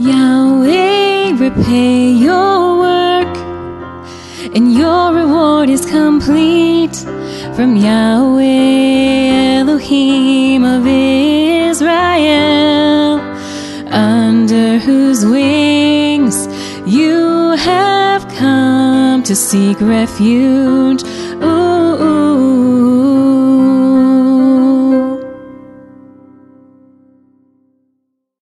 Yahweh, repay your work, and your reward is complete. From Yahweh, Elohim of Israel, under whose wings you have come to seek refuge. Ooh, ooh.